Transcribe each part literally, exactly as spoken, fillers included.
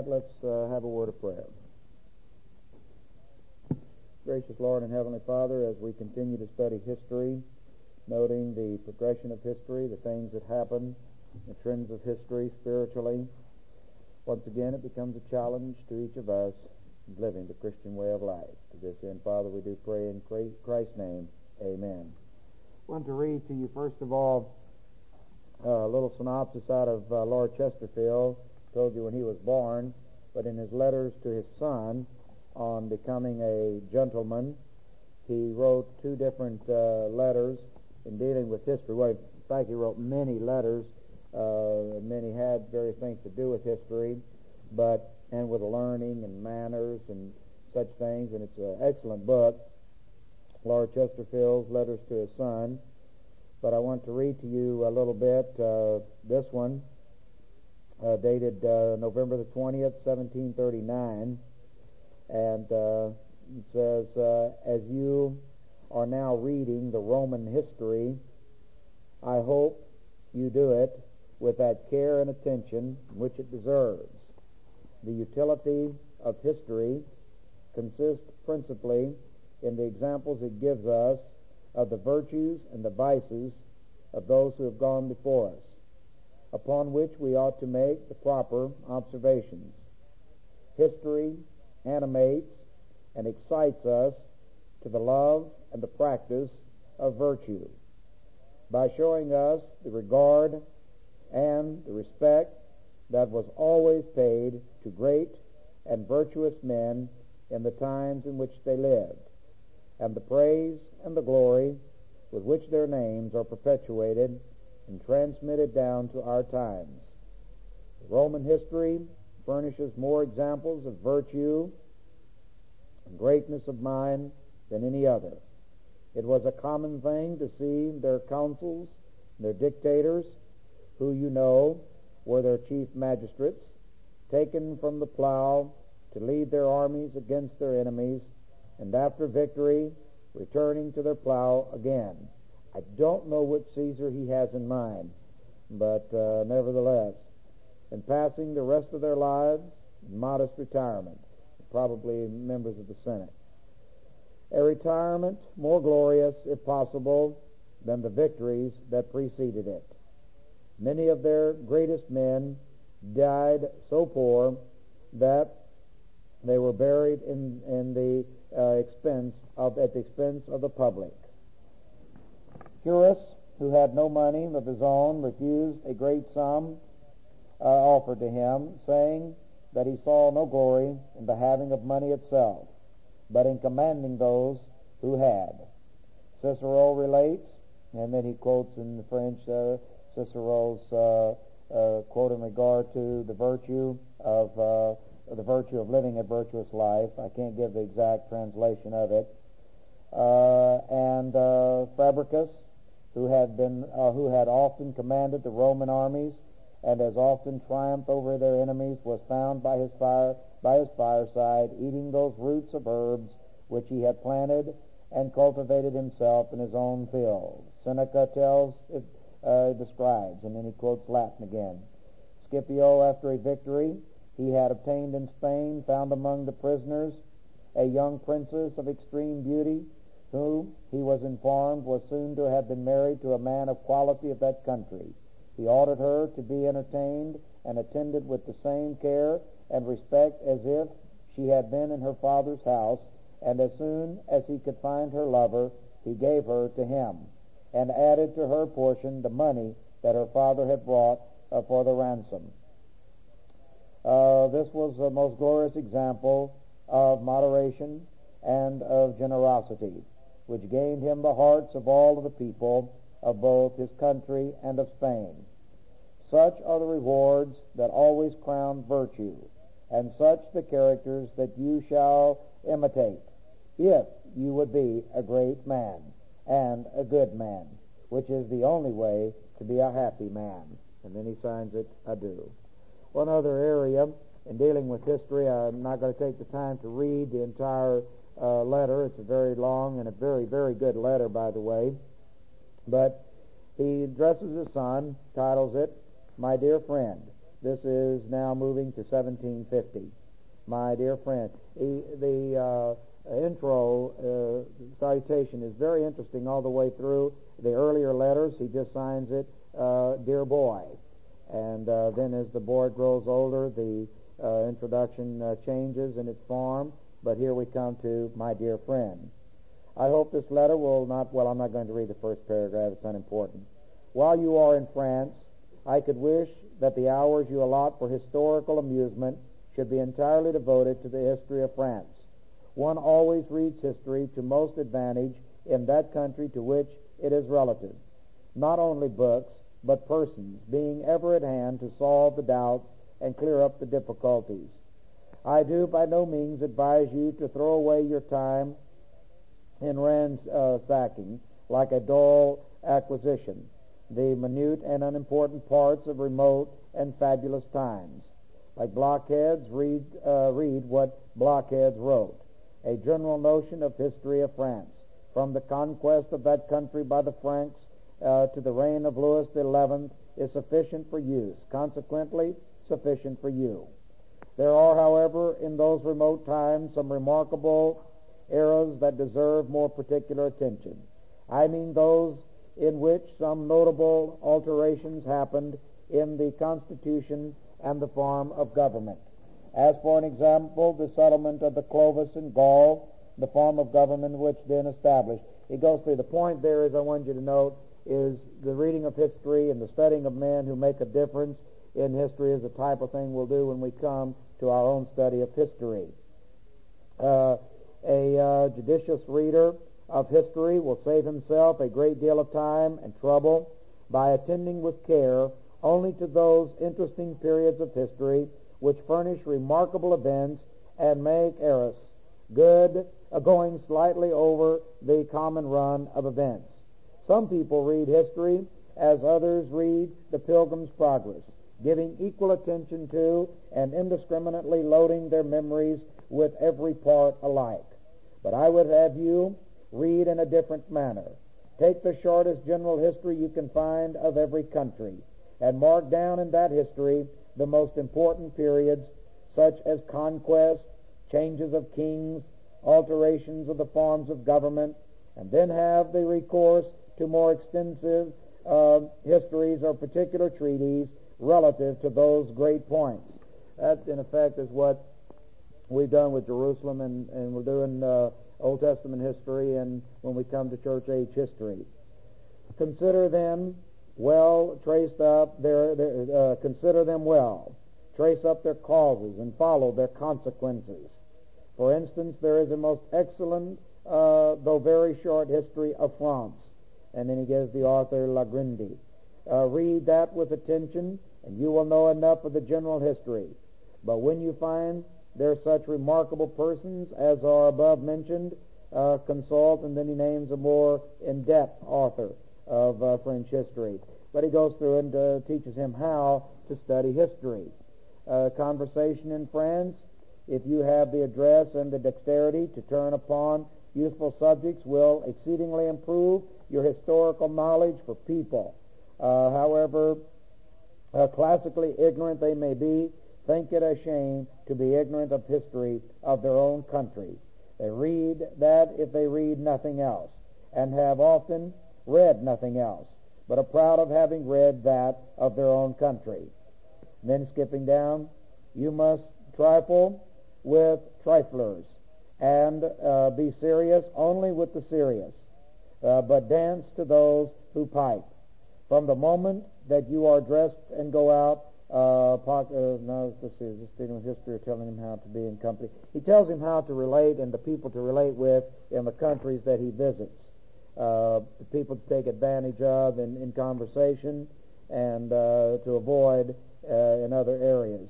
that, let's uh, have a word of prayer. Gracious Lord and Heavenly Father, as we continue to study history, noting the progression of history, the things that happen, the trends of history spiritually, once again it becomes a challenge to each of us living the Christian way of life. To this end, Father, we do pray in Christ's name. Amen. I want to read to you, first of all, a little synopsis out of uh, Lord Chesterfield. I told you when he was born, but in his letters to his son on becoming a gentleman, he wrote two different uh, letters in dealing with history. Well, in fact, he wrote many letters. Uh, many had various things to do with history, but and with learning and manners and such things, and it's an excellent book, Lord Chesterfield's Letters to His Son. But I want to read to you a little bit, uh, this one, uh, dated uh, November the twentieth, seventeen thirty-nine, and uh, it says, uh, as you are now reading the Roman history, I hope you do it with that care and attention which it deserves. The utility of history consists principally in the examples it gives us of the virtues and the vices of those who have gone before us, upon which we ought to make the proper observations. History animates and excites us to the love and the practice of virtue, by showing us the regard and the respect that was always paid to great and virtuous men in the times in which they lived, and the praise and the glory with which their names are perpetuated and transmitted down to our times. The Roman history furnishes more examples of virtue and greatness of mind than any other. It was a common thing to see their consuls, their dictators, who you know were their chief magistrates, taken from the plow to lead their armies against their enemies, and after victory, returning to their plow again. I don't know which Caesar he has in mind, but uh, nevertheless, and passing the rest of their lives in modest retirement, probably members of the Senate. A retirement more glorious, if possible, than the victories that preceded it. Many of their greatest men died so poor that they were buried in, in the uh, expense of at the expense of the public. Pyrrhus, who had no money of his own, refused a great sum uh, offered to him, saying that he saw no glory in the having of money itself, but in commanding those who had. Cicero relates, and then he quotes in the French uh, Cicero's uh, uh, quote in regard to the virtue of uh, the virtue of living a virtuous life. I can't give the exact translation of it. Uh, and uh, Fabricius, who had been uh, who had often commanded the Roman armies and as often triumphed over their enemies, was found by his fire by his fireside, eating those roots of herbs which he had planted and cultivated himself in his own field. Seneca tells it. Uh, describes, and then he quotes Latin again. Scipio, after a victory he had obtained in Spain, found among the prisoners a young princess of extreme beauty, who, he was informed, was soon to have been married to a man of quality of that country. He ordered her to be entertained and attended with the same care and respect as if she had been in her father's house, and as soon as he could find her lover, he gave her to him, and added to her portion the money that her father had brought uh, for the ransom. Uh, this was a most glorious example of moderation and of generosity, which gained him the hearts of all of the people of both his country and of Spain. Such are the rewards that always crown virtue, and such the characters that you shall imitate, if you would be a great man and a good man, which is the only way to be a happy man. And then he signs it, adieu. One other area in dealing with history, I'm not going to take the time to read the entire uh, letter. It's a very long and a very, very good letter, by the way. But he addresses his son, titles it, My Dear Friend. This is now moving to seventeen fifty. My dear friend, he, the uh, intro uh, citation is very interesting all the way through. The earlier letters, he just signs it, uh, Dear Boy. And uh, then as the boy grows older, the uh, introduction uh, changes in its form. But here we come to My Dear Friend. I hope this letter will not, well, I'm not going to read the first paragraph. It's unimportant. While you are in France, I could wish that the hours you allot for historical amusement should be entirely devoted to the history of France. One always reads history to most advantage in that country to which it is relative. Not only books, but persons, being ever at hand to solve the doubts and clear up the difficulties. I do by no means advise you to throw away your time in ransacking, like a dull acquisition, the minute and unimportant parts of remote and fabulous times. Like blockheads, read, uh, read what blockheads wrote. A general notion of history of France, from the conquest of that country by the Franks uh, to the reign of Louis the eleventh, is sufficient for use, consequently sufficient for you. There are, however, in those remote times some remarkable eras that deserve more particular attention. I mean those in which some notable alterations happened in the Constitution and the form of government. As for an example, the settlement of the Clovis in Gaul, the form of government which then established. It goes through. The point there is, I want you to note, is the reading of history and the studying of men who make a difference in history is the type of thing we'll do when we come to our own study of history. Uh, a uh, judicious reader of history will save himself a great deal of time and trouble by attending with care only to those interesting periods of history which furnish remarkable events and make eras good, uh, going slightly over the common run of events. Some people read history as others read the Pilgrim's Progress, giving equal attention to and indiscriminately loading their memories with every part alike. But I would have you read in a different manner. Take the shortest general history you can find of every country, and mark down in that history the most important periods, such as conquest, changes of kings, alterations of the forms of government, and then have the recourse to more extensive uh, histories or particular treaties relative to those great points. That, in effect, is what we've done with Jerusalem, and, and we're doing uh, Old Testament history, and when we come to church age history. Consider them well traced up, their, their, uh, consider them well, trace up their causes, and follow their consequences. For instance, there is a most excellent, uh, though very short, history of France, and then he gives the author Lagrandy. Uh, read that with attention, and you will know enough of the general history. But when you find there are such remarkable persons as are above mentioned, uh, consult, and then he names a more in-depth author of uh, French history. But he goes through and uh, teaches him how to study history. Uh, conversation in France, if you have the address and the dexterity to turn upon useful subjects, will exceedingly improve your historical knowledge for people. Uh, however uh, classically ignorant they may be, think it a shame to be ignorant of history of their own country. They read that if they read nothing else, and have often read nothing else, but are proud of having read that of their own country. And then skipping down, you must trifle with triflers, and uh, be serious only with the serious, uh, but dance to those who pipe. From the moment that you are dressed and go out, Uh, uh, no, this is just dealing with history, or telling him how to be in company. He tells him how to relate and the people to relate with in the countries that he visits. Uh, the people to take advantage of in, in conversation, and uh, to avoid uh, in other areas.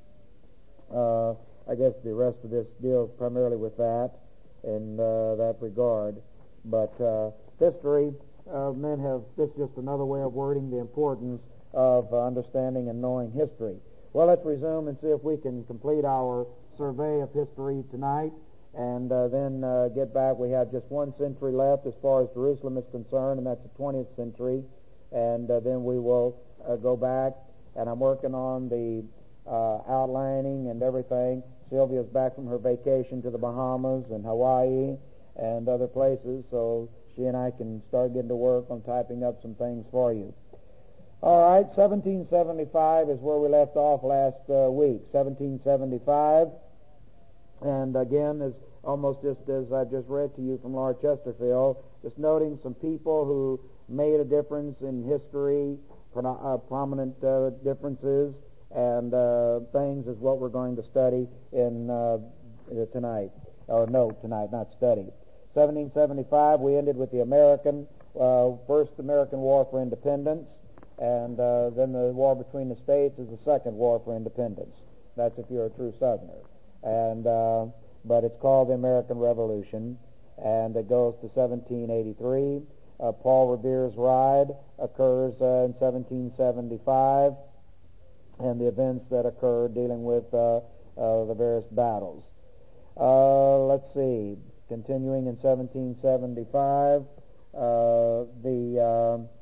Uh, I guess the rest of this deals primarily with that in uh, that regard. But uh, history, uh, men have, this is just another way of wording the importance of uh, understanding and knowing history. Well, let's resume and see if we can complete our survey of history tonight, and uh, then uh, get back. We have just one century left as far as Jerusalem is concerned, and that's the twentieth century, and uh, then we will uh, go back and I'm working on the uh, outlining and everything. Sylvia's back from her vacation to the Bahamas and Hawaii and other places, so she and I can start getting to work on typing up some things for you. All right, seventeen seventy-five is where we left off last uh, week. seventeen seventy-five, and again, as almost just as I just read to you from Lord Chesterfield, just noting some people who made a difference in history, uh, prominent uh, differences, and uh, things is what we're going to study in uh, tonight, or no, tonight, not study. seventeen seventy-five, we ended with the American, uh, first American War for Independence, and uh, then the war between the states is the second war for independence. That's if you're a true Southerner. And uh, but it's called the American Revolution, and it goes to seventeen eighty-three. Uh, Paul Revere's Ride occurs uh, in seventeen seventy-five, and the events that occurred dealing with uh, uh, the various battles. Uh, let's see. Continuing in seventeen seventy-five, uh, the uh,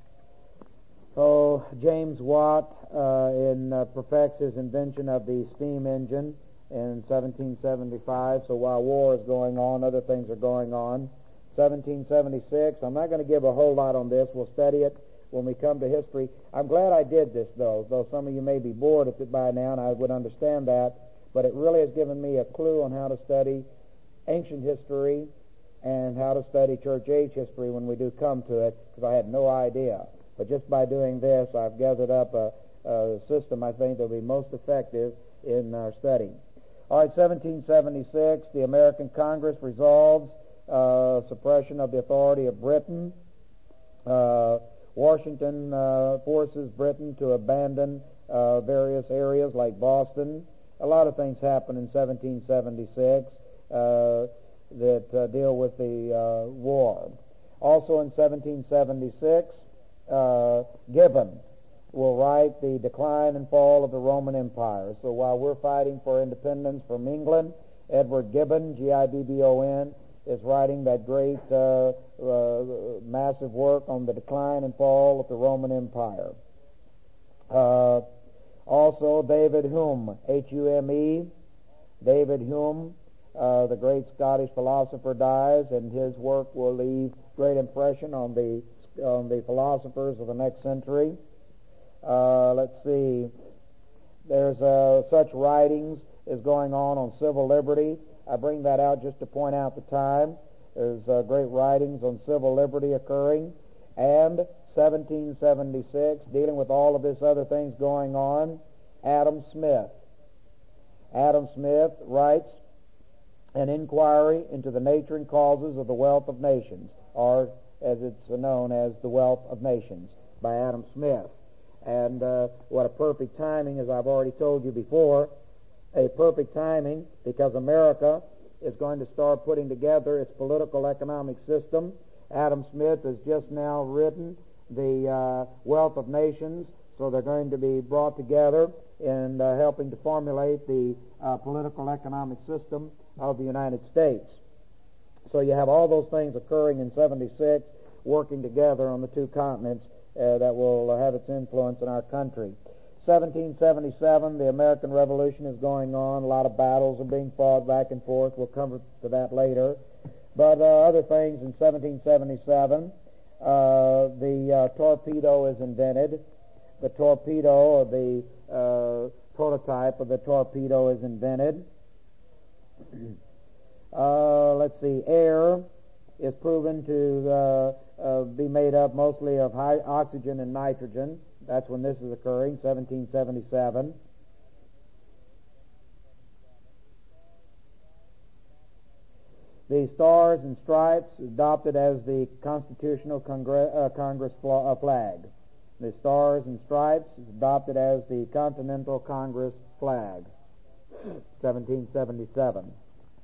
oh James Watt uh, in uh, perfects his invention of the steam engine in seventeen seventy-five. So while war is going on, other things are going on. seventeen seventy-six. I'm not going to give a whole lot on this. We'll study it when we come to history. I'm glad I did this, though, though some of you may be bored of it by now, and I would understand that. But it really has given me a clue on how to study ancient history and how to study church age history when we do come to it, because I had no idea. But just by doing this, I've gathered up a, a system I think that will be most effective in our study. All right, seventeen seventy-six, the American Congress resolves uh, suppression of the authority of Britain. Uh, Washington uh, forces Britain to abandon uh, various areas like Boston. A lot of things happen in seventeen seventy-six uh, that uh, deal with the uh, war. Also in seventeen seventy-six, uh, Gibbon will write The Decline and Fall of the Roman Empire. So while we're fighting for independence from England, Edward Gibbon, G I B B O N, is writing that great uh, uh, massive work on the decline and fall of the Roman Empire. Uh, also, David Hume, H U M E, David Hume, uh, the great Scottish philosopher, dies, and his work will leave great impression on the on the philosophers of the next century. Uh, let's see. There's uh, such writings is going on on civil liberty. I bring that out just to point out the time. There's uh, great writings on civil liberty occurring. And seventeen seventy-six, dealing with all of this other things going on, Adam Smith. Adam Smith writes an inquiry into the nature and causes of the wealth of nations, or as it's known as the Wealth of Nations, by Adam Smith. And uh, what a perfect timing, as I've already told you before, a perfect timing, because America is going to start putting together its political economic system. Adam Smith has just now written the uh, Wealth of Nations, so they're going to be brought together in uh, helping to formulate the uh, political economic system of the United States. So you have all those things occurring in seventy-six, working together on the two continents uh, that will uh, have its influence in our country. seventeen seventy-seven, the American Revolution is going on. A lot of battles are being fought back and forth. We'll come to that later. But uh, other things in seventeen seventy-seven, uh, the uh, torpedo is invented. The torpedo, or the uh, prototype of the torpedo, is invented. uh, let's see, air is proven to uh, uh, be made up mostly of high oxygen and nitrogen. That's when this is occurring, seventeen seventy-seven. The Stars and Stripes adopted as the constitutional Congre- uh, Congress fl- uh, flag. The Stars and Stripes is adopted as the Continental Congress flag, seventeen seventy-seven.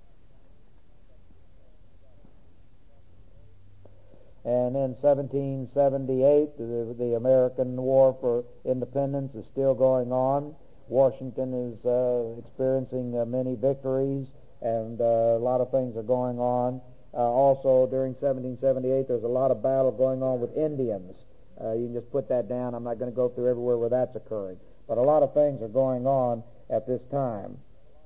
And in seventeen seventy-eight, the, the American War for Independence is still going on. Washington is uh, experiencing uh, many victories, and uh, a lot of things are going on. Uh, also, during seventeen seventy-eight, there's a lot of battle going on with Indians. Uh, you can just put that down. I'm not going to go through everywhere where that's occurring. But a lot of things are going on at this time.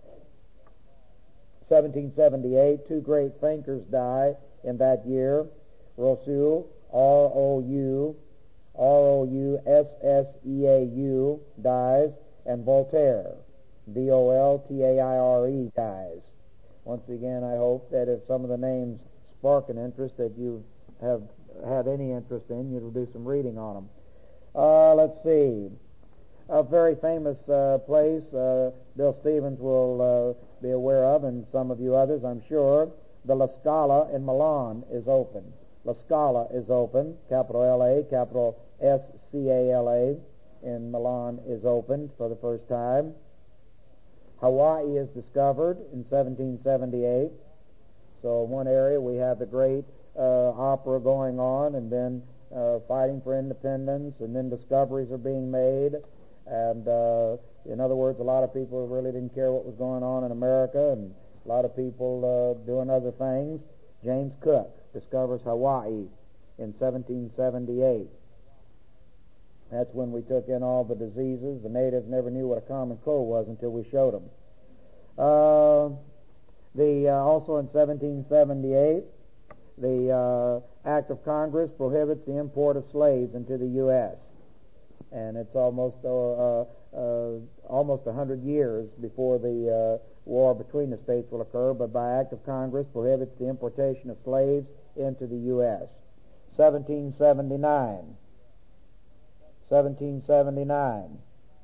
seventeen seventy-eight, two great thinkers die in that year. Rousseau, R O U, R O U S S E A U, dies, and Voltaire, V O L T A I R E, dies. Once again, I hope that if some of the names spark an interest that you have had any interest in, you'll do some reading on them. Uh, let's see. A very famous uh, place uh, Bill Stevens will uh, be aware of, and some of you others, I'm sure. The La Scala in Milan is open. La Scala is open, capital L A, capital S C A L A, in Milan is opened for the first time. Hawaii is discovered in seventeen seventy-eight. So in one area we have the great uh, opera going on, and then uh, fighting for independence, and then discoveries are being made. And uh, in other words, a lot of people really didn't care what was going on in America, and a lot of people uh, doing other things. James Cook discovers Hawaii in seventeen seventy-eight. That's when we took in all the diseases. The natives never knew what a common cold was until we showed them. Uh, the uh, also in seventeen seventy-eight, the uh, Act of Congress prohibits the import of slaves into the U S And it's almost uh, uh, almost a hundred years before the uh, war between the states will occur, but by Act of Congress prohibits the importation of slaves into the U S seventeen seventy-nine. seventeen seventy-nine.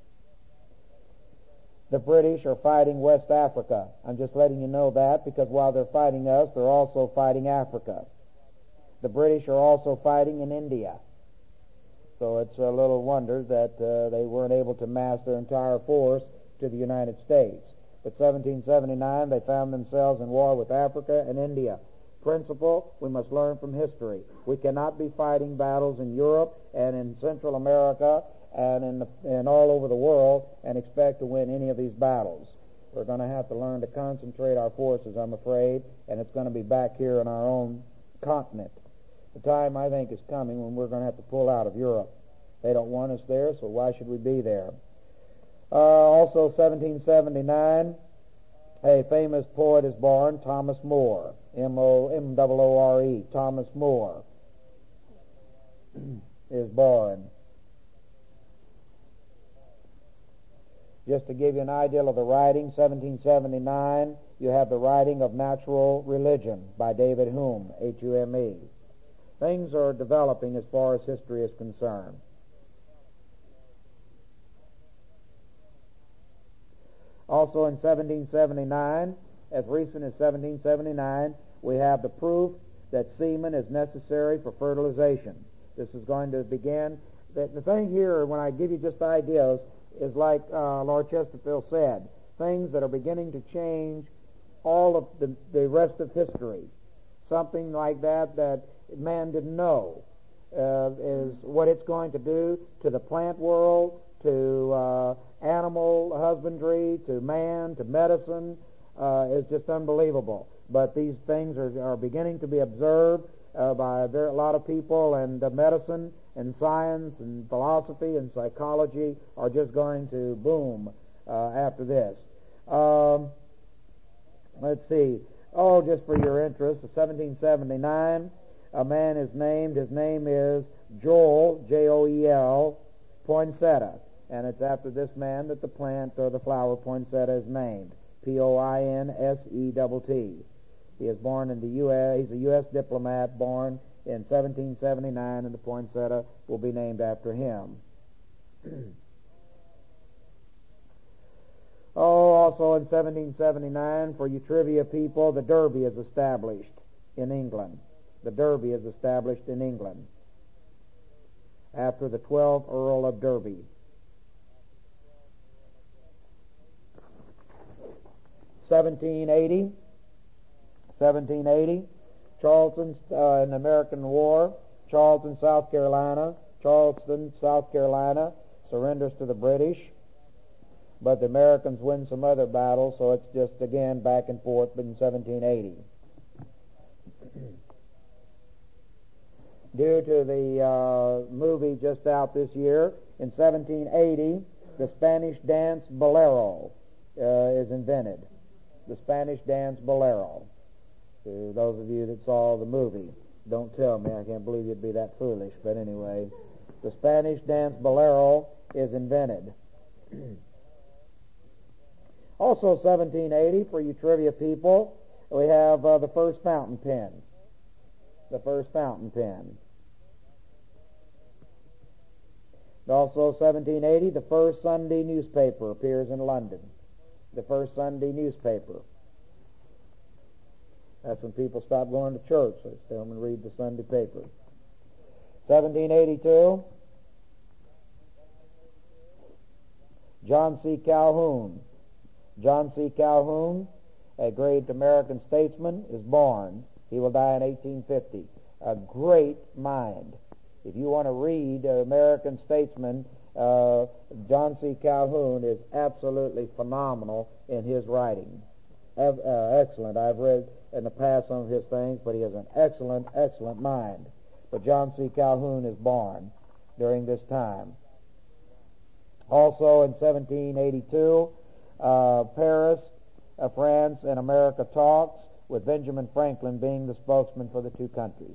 The British are fighting West Africa. I'm just letting you know that because while they're fighting us, they're also fighting Africa. The British are also fighting in India. So it's a little wonder that uh, they weren't able to mass their entire force to the United States. But seventeen seventy-nine, they found themselves in war with Africa and India. Principle, we must learn from history. We cannot be fighting battles in Europe and in Central America and in the, and all over the world and expect to win any of these battles. We're going to have to learn to concentrate our forces, I'm afraid, and it's going to be back here in our own continent. The time, I think, is coming when we're going to have to pull out of Europe. They don't want us there, so why should we be there? Uh, also, seventeen seventy-nine, a famous poet is born, Thomas More, M O M O O R E, Thomas More is born. Just to give you an idea of the writing, seventeen seventy-nine, you have the writing of Natural Religion by David Hume, H U M E. Things are developing as far as history is concerned. Also in seventeen seventy-nine, as recent as seventeen seventy-nine, we have the proof that semen is necessary for fertilization. This is going to begin. The, the thing here, when I give you just ideas, is like uh, Lord Chesterfield said, things that are beginning to change all of the, the rest of history. Something like that that man didn't know uh, is what it's going to do to the plant world, to uh, animal husbandry, to man, to medicine, uh, is just unbelievable. But these things are, are beginning to be observed uh, by a, very, a lot of people, and uh, medicine and science and philosophy and psychology are just going to boom uh, after this. Um, let's see. Oh, just for your interest, in seventeen seventy-nine, a man is named, his name is Joel, J O E L, Poinsettia. And it's after this man that the plant or the flower poinsettia is named, P O I N S E T T. He is born in the U S, he's a U S diplomat born in seventeen seventy-nine, and the poinsettia will be named after him. Oh, also in seventeen seventy-nine, for you trivia people, the Derby is established in England. The Derby is established in England after the twelfth Earl of Derby. seventeen eighty, seventeen eighty, Charleston uh, in the American War, Charleston, South Carolina, Charleston, South Carolina surrenders to the British, but the Americans win some other battles, so it's just again back and forth in seventeen eighty. Due to the uh, movie just out this year, in seventeen eighty, The Spanish dance bolero uh, is invented. The Spanish dance bolero. To those of you that saw the movie, don't tell me. I can't believe you'd be that foolish. But anyway, the Spanish dance bolero is invented. Also, seventeen eighty, for you trivia people, we have uh, the first fountain pen. The first fountain pen. Also, seventeen eighty, the first Sunday newspaper appears in London. The first Sunday newspaper. That's when people stop going to church. They stay home and read the Sunday paper. seventeen eighty-two, John C. Calhoun. John C. Calhoun, a great American statesman, is born. He will die in eighteen fifty. A great mind. If you want to read an American statesman, uh, John C. Calhoun is absolutely phenomenal in his writing. Uh, excellent. I've read in the past some of his things, but he has an excellent, excellent mind. But John C. Calhoun is born during this time. Also in seventeen eighty-two, uh, Paris, uh, France, and America talks, with Benjamin Franklin being the spokesman for the two countries.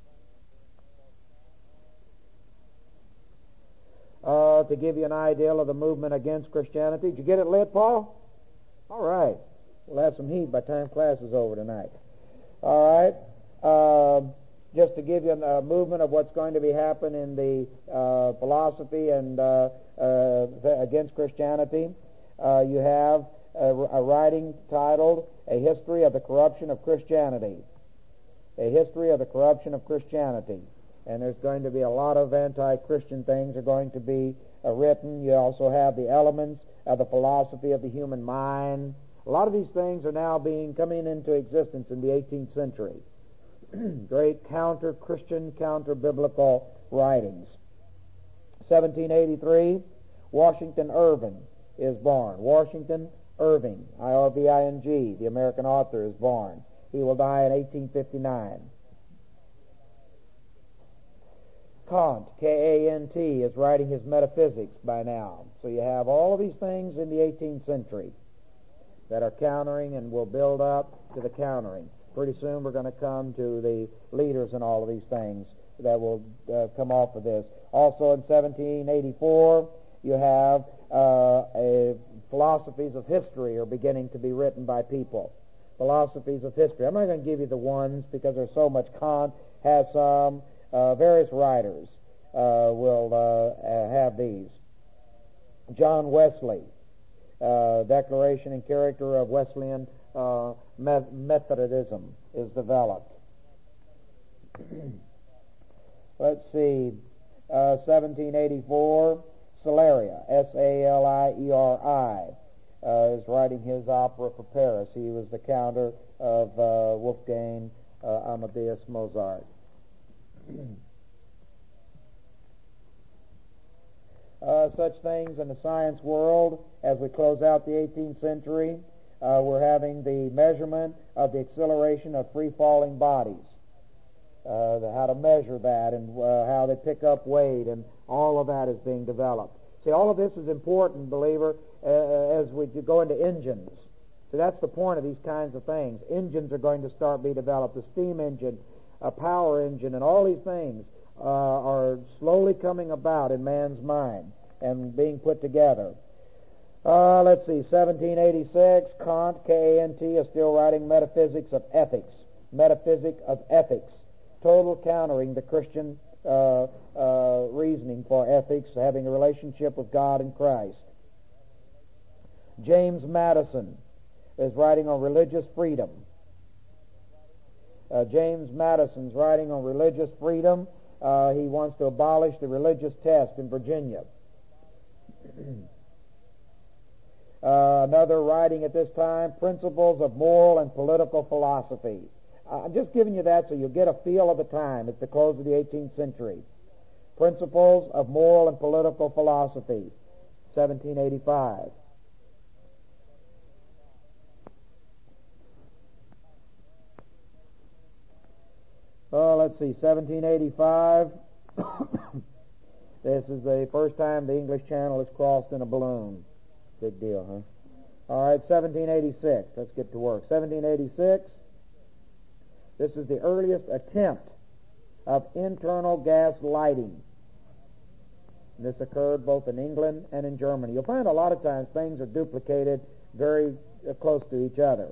Uh, to give you an idea of the movement against Christianity. Did you get it lit, Paul? All right. We'll have some heat by the time class is over tonight. All right. Uh, just to give you a movement of what's going to be happening in the uh, philosophy and uh, uh, against Christianity, uh, you have a, a writing titled A History of the Corruption of Christianity. A History of the Corruption of Christianity. And there's going to be a lot of anti-Christian things are going to be uh, written. You also have the elements of the philosophy of the human mind. A lot of these things are now being coming into existence in the eighteenth century. Great counter-Christian, counter-biblical writings. seventeen eighty-three, Washington Irving is born. Washington Irving, I R V I N G, the American author, is born. He will die in eighteen fifty-nine. Kant, K A N T, is writing his Metaphysics by now. So you have all of these things in the eighteenth century that are countering and will build up to the countering. Pretty soon we're going to come to the leaders in all of these things that will uh, come off of this. Also in seventeen eighty-four, you have uh, a, philosophies of history are beginning to be written by people. Philosophies of history. I'm not going to give you the ones because there's so much. Kant has some. Uh, various writers uh, will uh, have these. John Wesley, uh, Declaration and Character of Wesleyan uh, Methodism is developed. Let's see, uh, seventeen eighty-four, Saleria, S A L I E R I, uh, is writing his opera for Paris. He was the counter of uh, Wolfgang uh, Amadeus Mozart. Uh, such things in the science world as we close out the eighteenth century. Uh, we're having the measurement of the acceleration of free-falling bodies, uh, the, how to measure that and uh, how they pick up weight, and all of that is being developed. See, all of this is important, believer, uh, as we go into engines. See, that's the point of these kinds of things. Engines are going to start being developed, the steam engine, a power engine, and all these things uh, are slowly coming about in man's mind and being put together. Uh, let's see, seventeen eighty-six, Kant, K A N T, is still writing Metaphysics of Ethics. Metaphysic of Ethics, total countering the Christian uh, uh, reasoning for ethics, having a relationship with God and Christ. James Madison is writing on religious freedom. Uh, James Madison's writing on religious freedom. Uh, he wants to abolish the religious test in Virginia. uh, another writing at this time, Principles of Moral and Political Philosophy. Uh, I'm just giving you that so you'll get a feel of the time at the close of the eighteenth century. Principles of Moral and Political Philosophy, seventeen eighty-five. Oh, let's see, seventeen eighty-five. This is the first time the English Channel is crossed in a balloon. Big deal, huh? All right, seventeen eighty-six. Let's get to work. seventeen eighty-six. This is the earliest attempt of internal gas lighting. This occurred both in England and in Germany. You'll find a lot of times things are duplicated very uh, close to each other.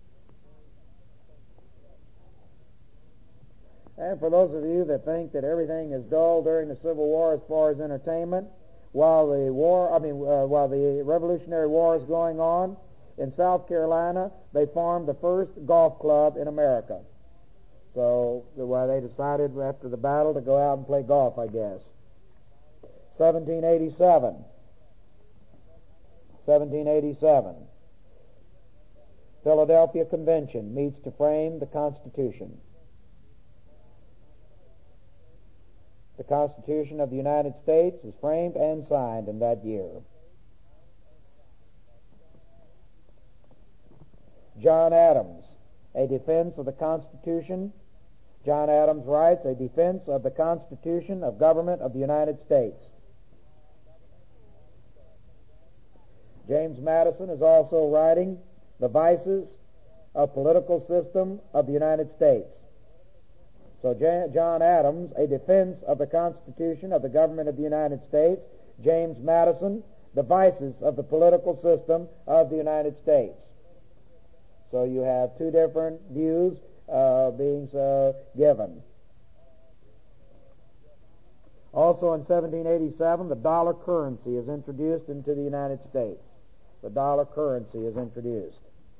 And for those of you that think that everything is dull during the Civil War as far as entertainment, while the war, I mean, uh, while the Revolutionary War is going on, in South Carolina, they formed the first golf club in America. So, well, they decided after the battle to go out and play golf, I guess. seventeen eighty-seven. seventeen eighty-seven. Philadelphia Convention meets to frame the Constitution. The Constitution of the United States is framed and signed in that year. John Adams, A Defense of the Constitution. John Adams writes, A Defense of the Constitution of Government of the United States. James Madison is also writing, The Vices of Political System of the United States. So John Adams, A Defense of the Constitution of the Government of the United States. James Madison, The Vices of the Political System of the United States. So you have two different views uh, being uh, given. Also in seventeen eighty-seven, the dollar currency is introduced into the United States. The dollar currency is introduced.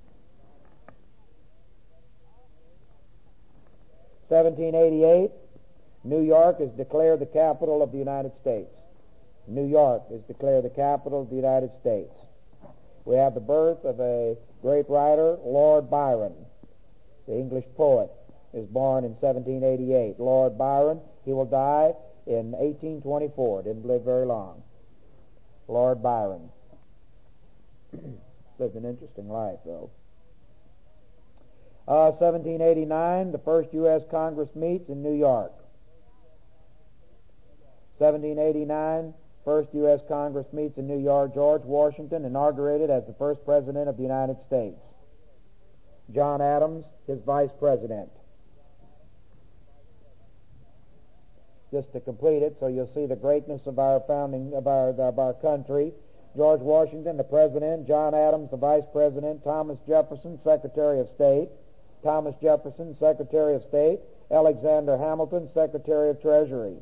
seventeen eighty-eight, New York is declared the capital of the United States. New York is declared the capital of the United States. We have the birth of a great writer, Lord Byron. The English poet is born in seventeen eighty-eight. Lord Byron, he will die in eighteen twenty-four. Didn't live very long. Lord Byron. Lived an interesting life, though. Uh, seventeen eighty-nine, the first U S Congress meets in New York. seventeen eighty-nine, first U S Congress meets in New York. George Washington inaugurated as the first president of the United States. John Adams, his vice president. Just to complete it, so you'll see the greatness of our founding of our of our country. George Washington, the president. John Adams, the vice president. Thomas Jefferson, Secretary of State. Thomas Jefferson, Secretary of State. Alexander Hamilton, Secretary of Treasury.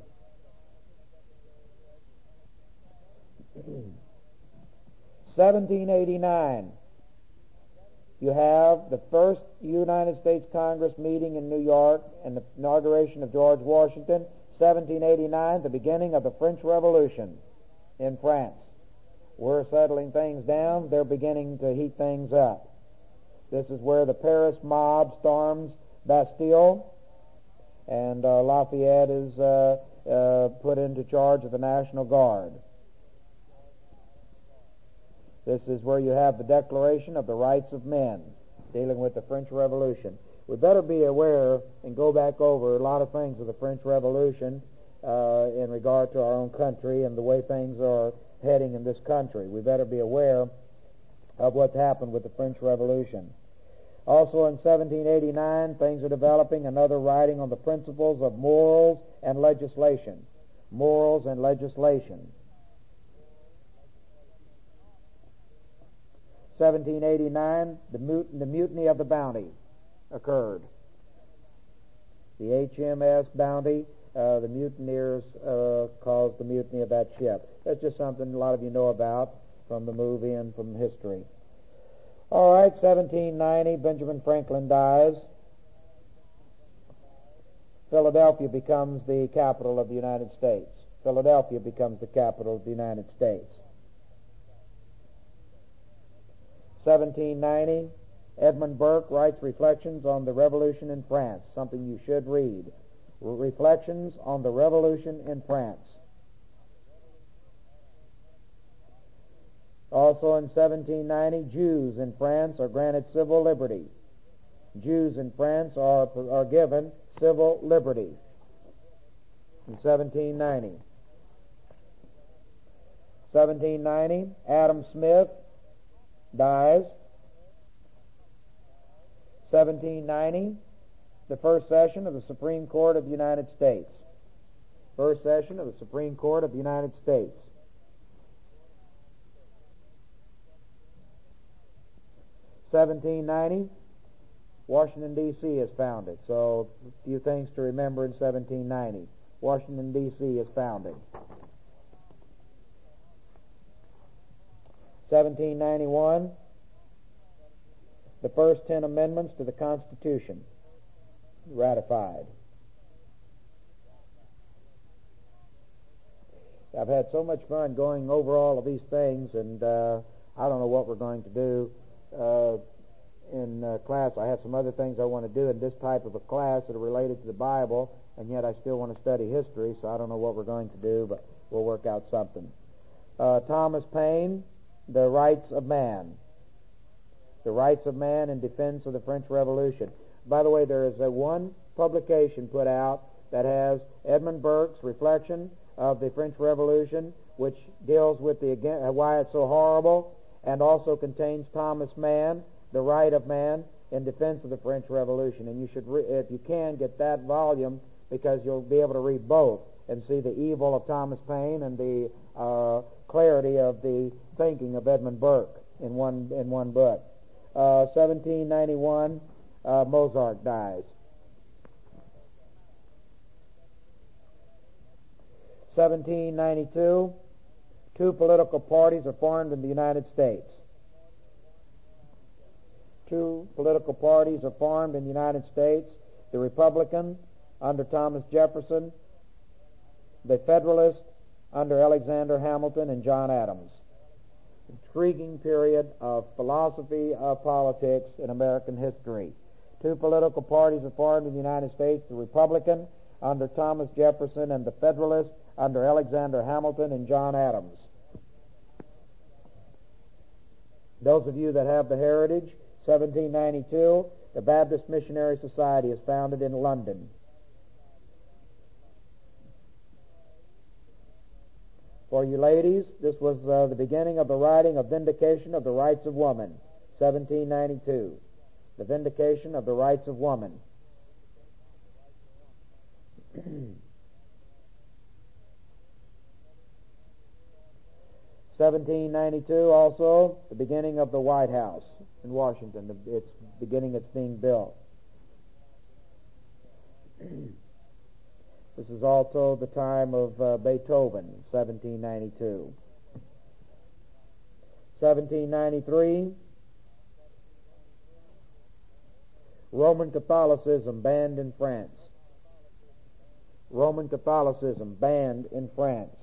seventeen eighty-nine, you have the first United States Congress meeting in New York and the inauguration of George Washington. seventeen eighty-nine, the beginning of the French Revolution in France. We're settling things down. They're beginning to heat things up. This is where the Paris mob storms Bastille, and uh, Lafayette is uh, uh, put into charge of the National Guard. This is where you have the Declaration of the Rights of Men, dealing with the French Revolution. We better be aware and go back over a lot of things of the French Revolution uh, in regard to our own country and the way things are heading in this country. We better be aware of what's happened with the French Revolution. Also in seventeen eighty-nine, things are developing, another writing on the principles of morals and legislation. Morals and legislation. seventeen eighty-nine, the, mut- the mutiny of the Bounty occurred. The H M S Bounty, uh, the mutineers uh, caused the mutiny of that ship. That's just something a lot of you know about from the movie and from history. All right, seventeen ninety, Benjamin Franklin dies. Philadelphia becomes the capital of the United States. Philadelphia becomes the capital of the United States. seventeen ninety, Edmund Burke writes Reflections on the Revolution in France, something you should read. Reflections on the Revolution in France. Also in seventeen ninety, Jews in France are granted civil liberty. Jews in France are, are given civil liberty in seventeen ninety. seventeen ninety, Adam Smith dies. seventeen ninety, the first session of the Supreme Court of the United States. First session of the Supreme Court of the United States. seventeen ninety, Washington, D C is founded. So a few things to remember in seventeen ninety. Washington, D C is founded. seventeen ninety-one, the first ten amendments to the Constitution ratified. I've had so much fun going over all of these things, and uh, I don't know what we're going to do uh, in uh, class. I have some other things I want to do in this type of a class that are related to the Bible, and yet I still want to study history, so I don't know what we're going to do, but we'll work out something. Uh, Thomas Paine, The Rights of Man. The Rights of Man in Defense of the French Revolution. By the way, there is a one publication put out that has Edmund Burke's reflection of the French Revolution, which deals with the uh, why it's so horrible, and also contains Thomas Mann, The Right of Man in Defense of the French Revolution. And you should, re- if you can, get that volume, because you'll be able to read both and see the evil of Thomas Paine and the uh, clarity of the thinking of Edmund Burke in one in one book. Uh, seventeen ninety-one, uh, Mozart dies. seventeen ninety-two, two political parties are formed in the United States. Two political parties are formed in the United States. The Republican under Thomas Jefferson, the Federalist under Alexander Hamilton and John Adams. Intriguing period of philosophy of politics in American history. Two political parties are formed in the United States, the Republican under Thomas Jefferson and the Federalist under Alexander Hamilton and John Adams. Those of you that have the heritage, seventeen ninety-two, the Baptist Missionary Society is founded in London. For you ladies, this was uh, the beginning of the writing of Vindication of the Rights of Woman, seventeen ninety-two. The Vindication of the Rights of Woman. seventeen ninety-two also, the beginning of the White House in Washington. The, it's beginning it's being built. This is also the time of uh, Beethoven, seventeen ninety-two. seventeen ninety-three, Roman Catholicism banned in France. Roman Catholicism banned in France.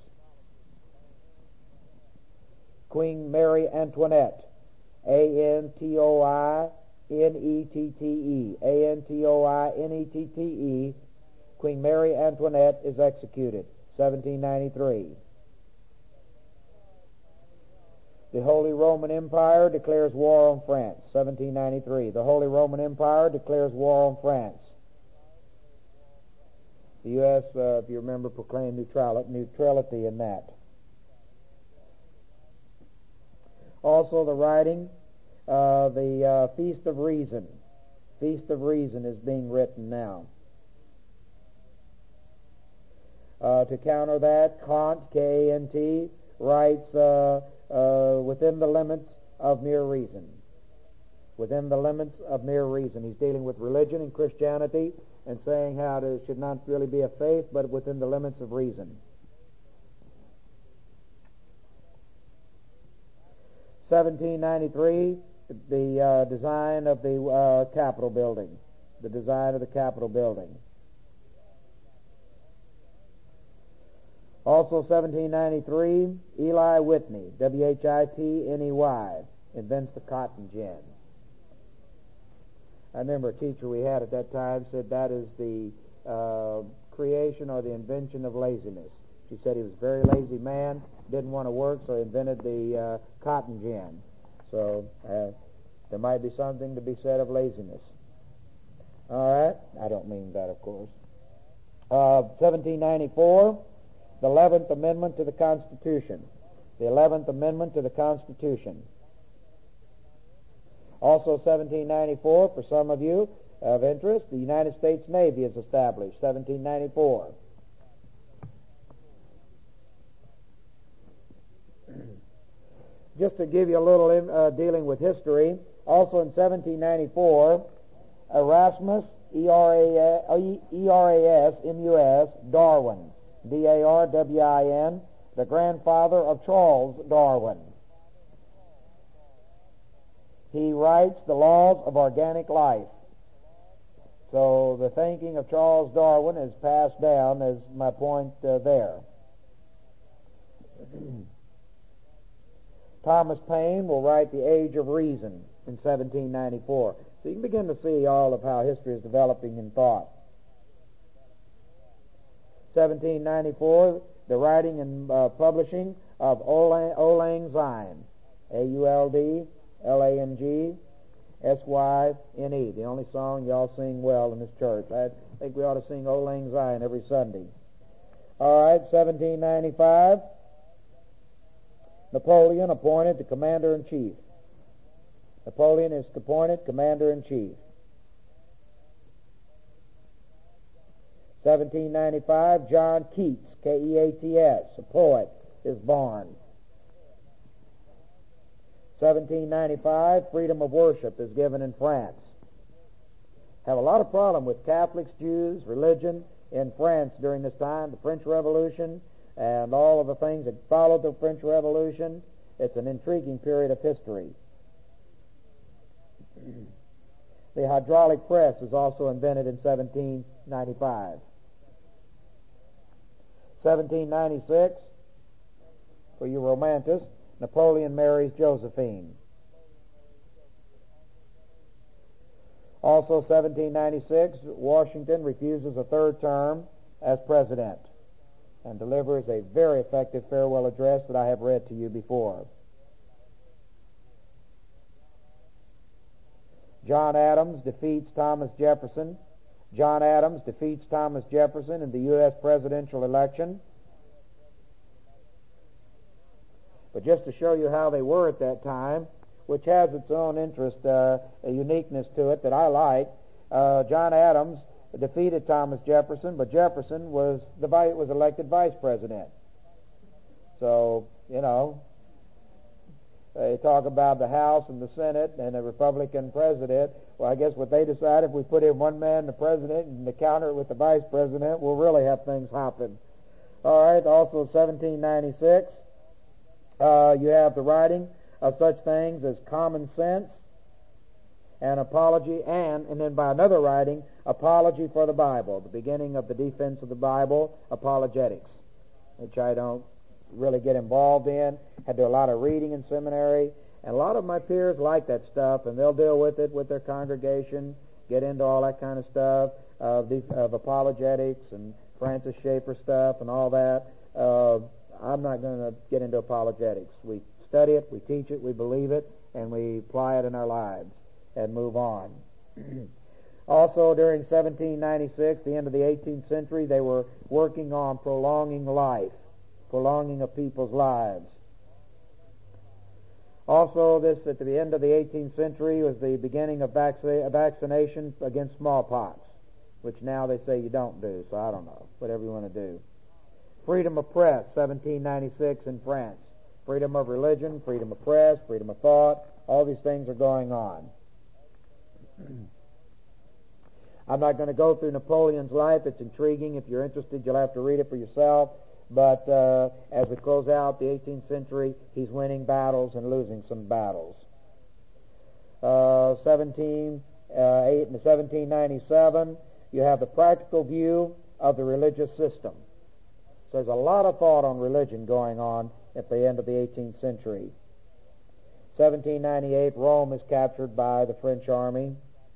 Queen Mary Antoinette, A N T O I N E T T E, A N T O I N E T T E, Queen Mary Antoinette is executed, seventeen ninety-three. The Holy Roman Empire declares war on France, seventeen ninety-three. The Holy Roman Empire declares war on France. The U S, uh, if you remember, proclaimed neutrality, neutrality in that. Also the writing, uh, the uh, Feast of Reason. Feast of Reason is being written now. Uh, to counter that, Kant, K A N T, writes uh, uh, within the limits of mere reason. Within the limits of mere reason. He's dealing with religion and Christianity and saying how it should not really be a faith, but within the limits of reason. seventeen ninety-three, the uh, design of the uh, Capitol building. The design of the Capitol building. Also seventeen ninety-three, Eli Whitney, W H I T N E Y, invents the cotton gin. I remember a teacher we had at that time said that is the uh, creation or the invention of laziness. She said he was a very lazy man, didn't want to work, so he invented the uh, cotton gin. So uh, there might be something to be said of laziness. All right? I don't mean that, of course. Uh, seventeen ninety-four, the eleventh Amendment to the Constitution. the eleventh Amendment to the Constitution. Also seventeen ninety-four, for some of you of interest, the United States Navy is established, seventeen ninety-four. Just to give you a little uh, dealing with history, also in seventeen ninety-four, Erasmus, E R A S M U S, Darwin, D A R W I N, the grandfather of Charles Darwin. He writes the laws of organic life. So the thinking of Charles Darwin is passed down, as my point uh, there. Thomas Paine will write The Age of Reason in seventeen ninety-four. So you can begin to see all of how history is developing in thought. seventeen ninety-four, the writing and uh, publishing of Auld Lang Syne, A U L D L A N G S Y N E, the only song y'all sing well in this church. I think we ought to sing Auld Lang Syne every Sunday. All right, seventeen ninety-five, Napoleon appointed the Commander-in-Chief. Napoleon is appointed Commander-in-Chief. seventeen ninety-five, John Keats, K E A T S, a poet, is born. seventeen ninety-five, freedom of worship is given in France. Have a lot of problem with Catholics, Jews, religion in France during this time, the French Revolution, and all of the things that followed the French Revolution. It's an intriguing period of history. The hydraulic press is also invented in seventeen ninety-five. seventeen ninety-six, for you romantics, Napoleon marries Josephine. Also seventeen ninety-six, Washington refuses a third term as president and delivers a very effective farewell address that I have read to you before. John Adams defeats Thomas Jefferson. John Adams defeats Thomas Jefferson in the U S presidential election. But just to show you how they were at that time, which has its own interest, uh, a uniqueness to it that I like, uh, John Adams defeated Thomas Jefferson, but Jefferson was the vice, was elected vice president. So, you know, they talk about the House and the Senate and a Republican president. Well, I guess what they decide, if we put in one man, the president, and to counter it with the vice president, we'll really have things hopping. All right, also seventeen ninety-six, uh, you have the writing of such things as Common Sense and Apology, and, and then by another writing, Apology for the Bible, the beginning of the defense of the Bible, apologetics, which I don't really get involved in. Had to do a lot of reading in seminary, and a lot of my peers like that stuff, and they'll deal with it with their congregation, get into all that kind of stuff, of, the, of apologetics and Francis Schaeffer stuff and all that. Uh, I'm not going to get into apologetics. We study it, we teach it, we believe it, and we apply it in our lives and move on. Also, during seventeen ninety-six, the end of the eighteenth century, they were working on prolonging life, prolonging of people's lives. Also, this at the end of the eighteenth century was the beginning of vac- vaccination against smallpox, which now they say you don't do, so I don't know, whatever you want to do. Freedom of press, seventeen ninety-six in France. Freedom of religion, freedom of press, freedom of thought, all these things are going on. I'm not going to go through Napoleon's life. It's intriguing. If you're interested, you'll have to read it for yourself. But uh, as we close out the eighteenth century, he's winning battles and losing some battles. Uh, seventeen, uh, eight, seventeen ninety-seven, you have the practical view of the religious system. So there's a lot of thought on religion going on at the end of the eighteenth century. seventeen ninety-eight, Rome is captured by the French army.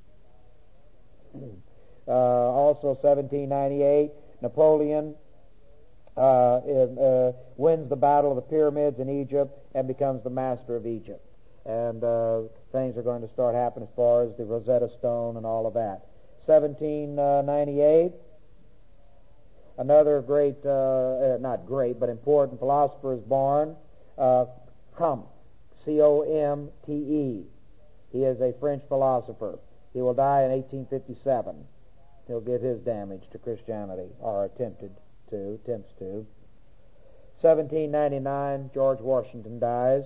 Uh, also seventeen ninety-eight, Napoleon uh, uh, wins the Battle of the Pyramids in Egypt and becomes the master of Egypt. And uh, things are going to start happening as far as the Rosetta Stone and all of that. seventeen ninety-eight, another great, uh, not great, but important philosopher is born, uh, Comte, C O M T E. He is a French philosopher. He will die in eighteen fifty-seven. He'll give his damage to Christianity, or attempted to, attempts to. seventeen ninety-nine, George Washington dies.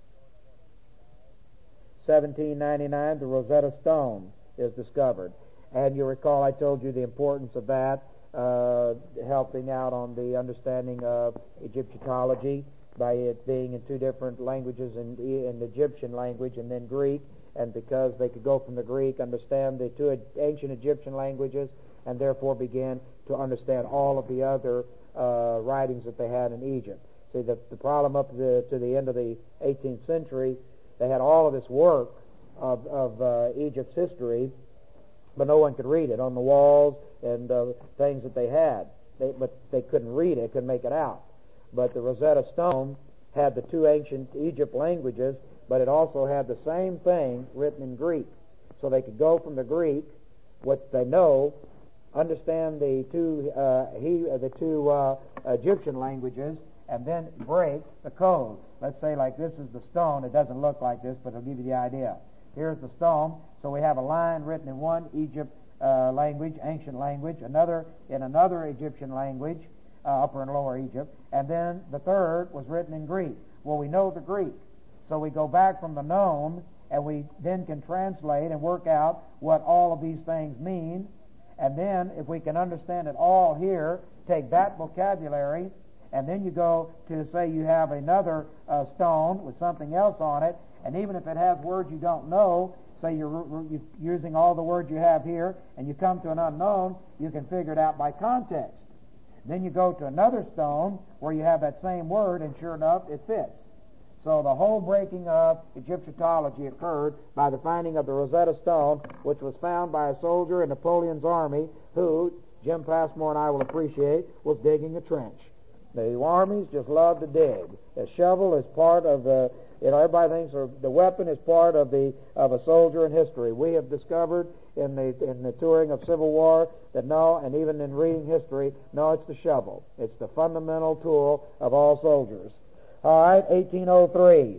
seventeen ninety-nine, the Rosetta Stone is discovered. And you recall I told you the importance of that, uh, helping out on the understanding of Egyptology by it being in two different languages, in, in the Egyptian language and then Greek, and because they could go from the Greek, understand the two ancient Egyptian languages, and therefore begin to understand all of the other uh, writings that they had in Egypt. See, the, the problem up to the, to the end of the eighteenth century, they had all of this work of, of uh, Egypt's history, but no one could read it on the walls and uh, things that they had. They, but they couldn't read it, couldn't make it out. But the Rosetta Stone had the two ancient Egypt languages, but it also had the same thing written in Greek. So they could go from the Greek, what they know, understand the two uh, he, the two uh, Egyptian languages, and then break the code. Let's say like this is the stone. It doesn't look like this, but it'll give you the idea. Here's the stone. So we have a line written in one Egypt uh, language, ancient language, another in another Egyptian language, uh, Upper and Lower Egypt, and then the third was written in Greek. Well, we know the Greek. So we go back from the known, and we then can translate and work out what all of these things mean. And then, if we can understand it all here, take that vocabulary, and then you go to, say, you have another uh, stone with something else on it, and even if it has words you don't know, say you're, you're using all the words you have here, and you come to an unknown, you can figure it out by context. Then you go to another stone where you have that same word, and sure enough, it fits. So the whole breaking of Egyptology occurred by the finding of the Rosetta Stone, which was found by a soldier in Napoleon's army who, Jim Passmore and I will appreciate, was digging a trench. The armies just love to dig. The shovel is part of the, you know, everybody thinks the weapon is part of the of a soldier in history. We have discovered in the in the touring of Civil War that no, and even in reading history, no, it's the shovel. It's the fundamental tool of all soldiers. All right, eighteen oh three.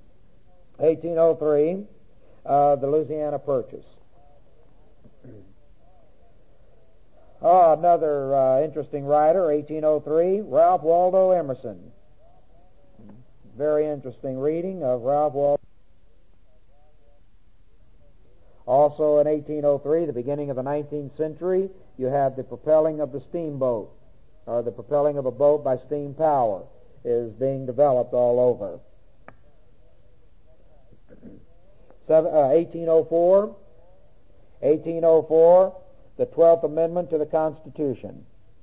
eighteen oh three, uh, the Louisiana Purchase. Oh, another uh, interesting writer, eighteen oh three, Ralph Waldo Emerson. Very interesting reading of Ralph Waldo. Also in eighteen oh three, the beginning of the nineteenth century, you have the propelling of the steamboat, or the propelling of a boat by steam power is being developed all over. Seven, uh, eighteen oh four, eighteen oh four, the twelfth Amendment to the Constitution.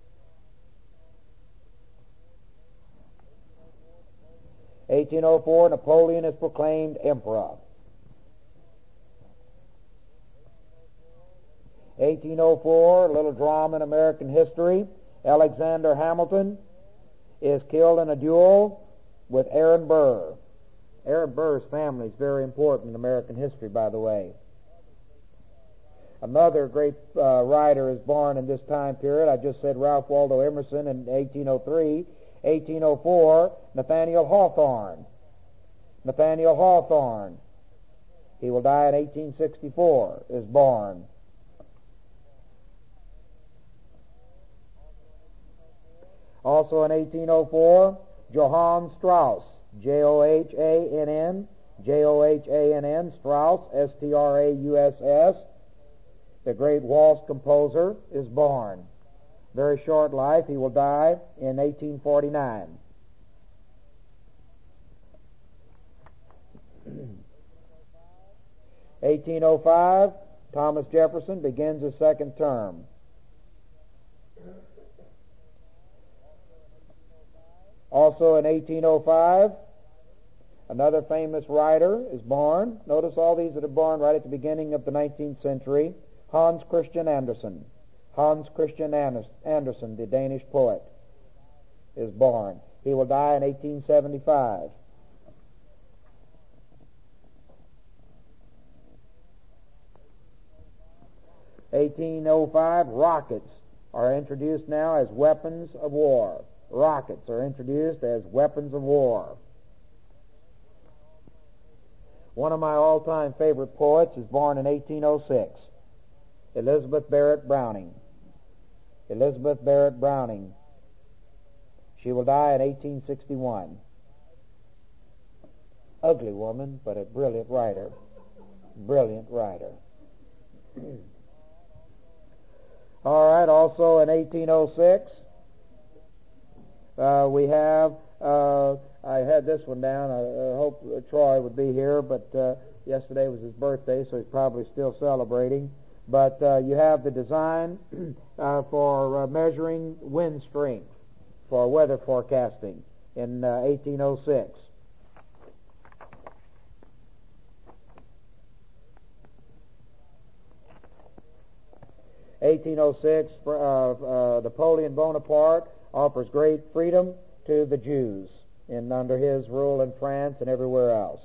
eighteen oh four, Napoleon is proclaimed emperor. eighteen oh four, a little drama in American history. Alexander Hamilton is killed in a duel with Aaron Burr. Aaron Burr's family is very important in American history, by the way. Another great uh, writer is born in this time period. I just said Ralph Waldo Emerson in eighteen oh three. eighteen oh four, Nathaniel Hawthorne. Nathaniel Hawthorne. He will die in eighteen sixty-four, is born. Also in eighteen oh four, Johann Strauss, J O H A N N, J O H A N N, Strauss, S T R A U S S, the great waltz composer, is born. Very short life. He will die in eighteen forty-nine. eighteen oh five, Thomas Jefferson begins his second term. Also in eighteen oh five, another famous writer is born. Notice all these that are born right at the beginning of the nineteenth century. Hans Christian Andersen. Hans Christian Andersen, the Danish poet, is born. He will die in eighteen seventy-five. eighteen oh five, rockets are introduced now as weapons of war. Rockets are introduced as weapons of war. One of my all-time favorite poets is born in eighteen oh six, Elizabeth Barrett Browning. Elizabeth Barrett Browning. She will die in eighteen sixty-one. Ugly woman, but a brilliant writer. Brilliant writer. All right, also in eighteen oh six, uh, we have, uh, I had this one down. I, I hope Troy would be here, but uh, yesterday was his birthday, so he's probably still celebrating. But uh, you have the design uh, for uh, measuring wind strength for weather forecasting in uh, eighteen oh six. eighteen oh six, uh, uh, Napoleon Bonaparte offers great freedom to the Jews in under his rule in France and everywhere else.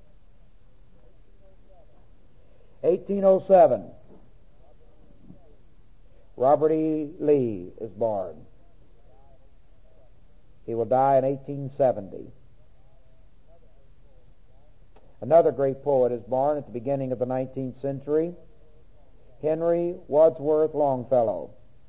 eighteen oh seven, Robert E. Lee is born. He will die in eighteen seventy. Another great poet is born at the beginning of the nineteenth century, Henry Wadsworth Longfellow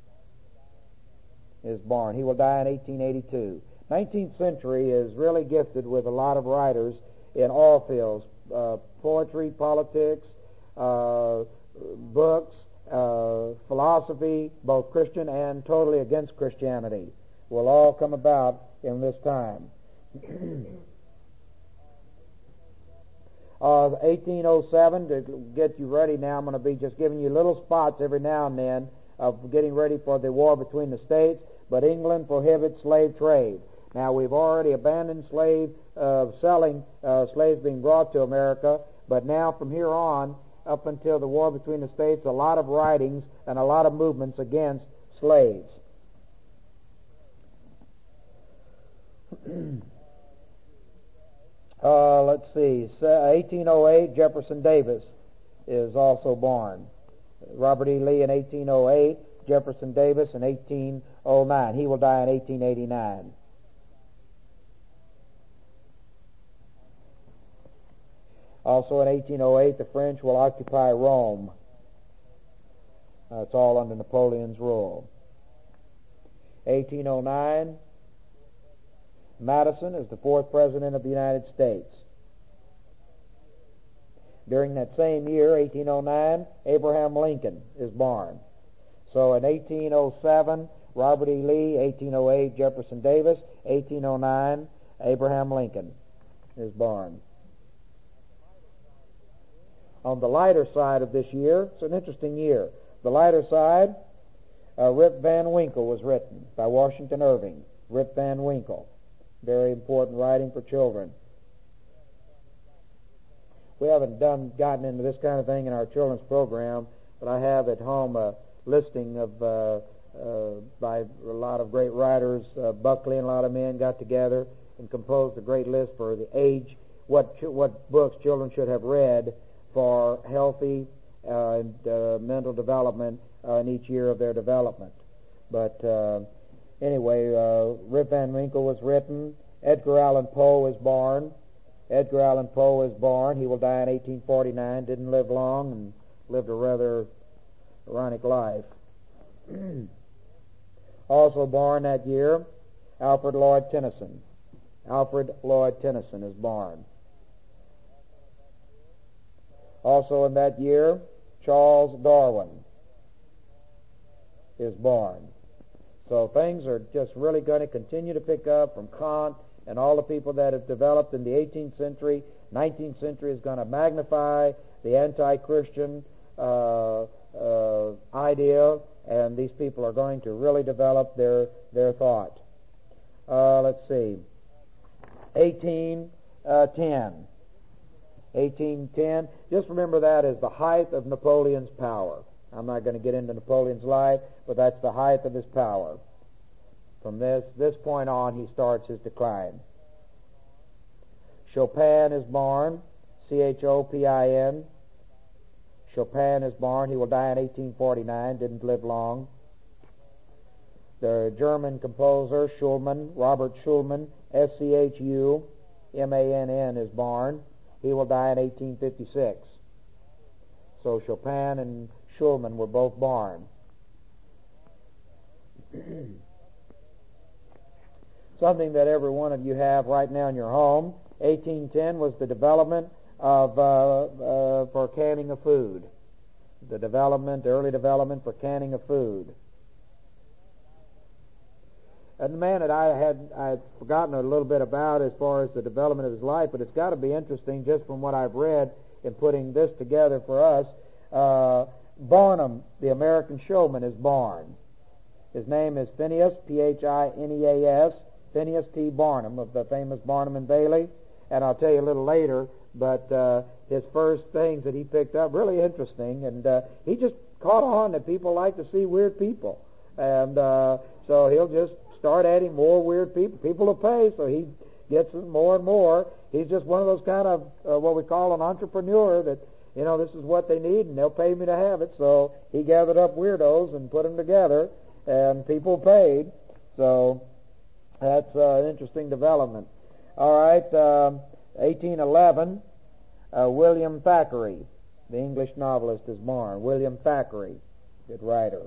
is born. He will die in eighteen eighty-two. nineteenth century is really gifted with a lot of writers in all fields, uh, poetry, politics, uh, books, uh, philosophy, both Christian and totally against Christianity, will all come about in this time. Uh, eighteen oh seven, to get you ready now, I'm going to be just giving you little spots every now and then of getting ready for the war between the states, but England prohibits slave trade. Now, we've already abandoned slave uh, selling, uh, slaves being brought to America, but now from here on, up until the war between the states, a lot of writings and a lot of movements against slaves. Uh, let's see, eighteen oh eight, Jefferson Davis is also born. Robert E. Lee in eighteen oh eight, Jefferson Davis in eighteen oh nine. He will die in eighteen eighty-nine. Also in eighteen oh eight, the French will occupy Rome. Uh, it's all under Napoleon's rule. eighteen oh nine, Madison is the fourth President of the United States. During that same year, eighteen oh nine, Abraham Lincoln is born. So in eighteen oh seven, Robert E. Lee, eighteen oh eight, Jefferson Davis, eighteen oh nine, Abraham Lincoln is born. On the lighter side of this year, it's an interesting year. The lighter side, uh, Rip Van Winkle was written by Washington Irving. Rip Van Winkle. Very important writing for children. We haven't done gotten into this kind of thing in our children's program, but I have at home a listing of uh, uh, by a lot of great writers. Uh, Buckley and a lot of men got together and composed a great list for the age, what ch- what books children should have read for healthy uh, and uh, mental development uh, in each year of their development. But uh, Anyway, uh, Rip Van Winkle was written. Edgar Allan Poe is born. Edgar Allan Poe is born. He will die in eighteen forty-nine. Didn't live long and lived a rather ironic life. Also born that year, Alfred Lloyd Tennyson. Alfred Lloyd Tennyson is born. Also in that year, Charles Darwin is born. So things are just really going to continue to pick up from Kant and all the people that have developed in the eighteenth century. nineteenth century is going to magnify the anti-Christian uh, uh, idea, and these people are going to really develop their, their thought. Uh, let's see. eighteen ten. eighteen ten. Just remember that as the height of Napoleon's power. I'm not going to get into Napoleon's life, but that's the height of his power. From this this point on, he starts his decline. Chopin is born, C H O P I N. Chopin is born. He will die in eighteen forty-nine, didn't live long. The German composer, Schumann, Robert Schumann, S C H U M A N N, is born. He will die in eighteen fifty-six. So Chopin and Schumann were both born. Something that every one of you have right now in your home. eighteen ten was the development of uh, uh, for canning of food. The development, early development for canning of food. And the man that I had I had forgotten a little bit about as far as the development of his life, but it's got to be interesting just from what I've read in putting this together for us. Uh, Barnum, the American showman, is born. His name is Phineas, P H I N E A S, Phineas T. Barnum of the famous Barnum and Bailey. And I'll tell you a little later, but uh, his first things that he picked up, really interesting, and uh, he just caught on that people like to see weird people. And uh, so he'll just start adding more weird people. People will pay, so he gets more and more. He's just one of those kind of uh, what we call an entrepreneur that, you know, this is what they need, and they'll pay me to have it. So he gathered up weirdos and put them together, and people paid. So that's uh, an interesting development. All right, uh, eighteen eleven, uh, William Thackeray, the English novelist, is born. William Thackeray, good writer.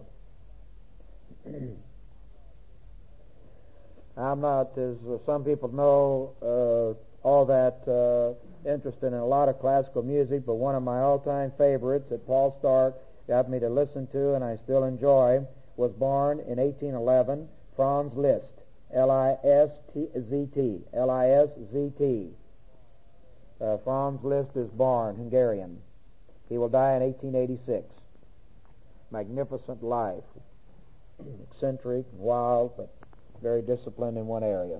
I'm not, as uh, some people know, uh, all that uh, interested in a lot of classical music, but one of my all-time favorites that Paul Stark got me to listen to and I still enjoy was born in eighteen eleven, Franz Liszt, L I S Z T, L I S Z T. Uh, Franz Liszt is born, Hungarian. He will die in eighteen eighty-six. Magnificent life, eccentric, wild, but very disciplined in one area.